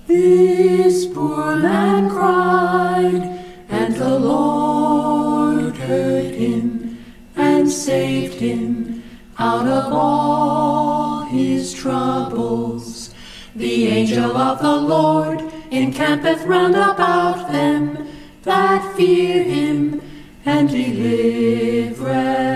This poor man cried, and the Lord heard him, and saved him out of all his troubles. The angel of the Lord encampeth round about them that fear him, and delivereth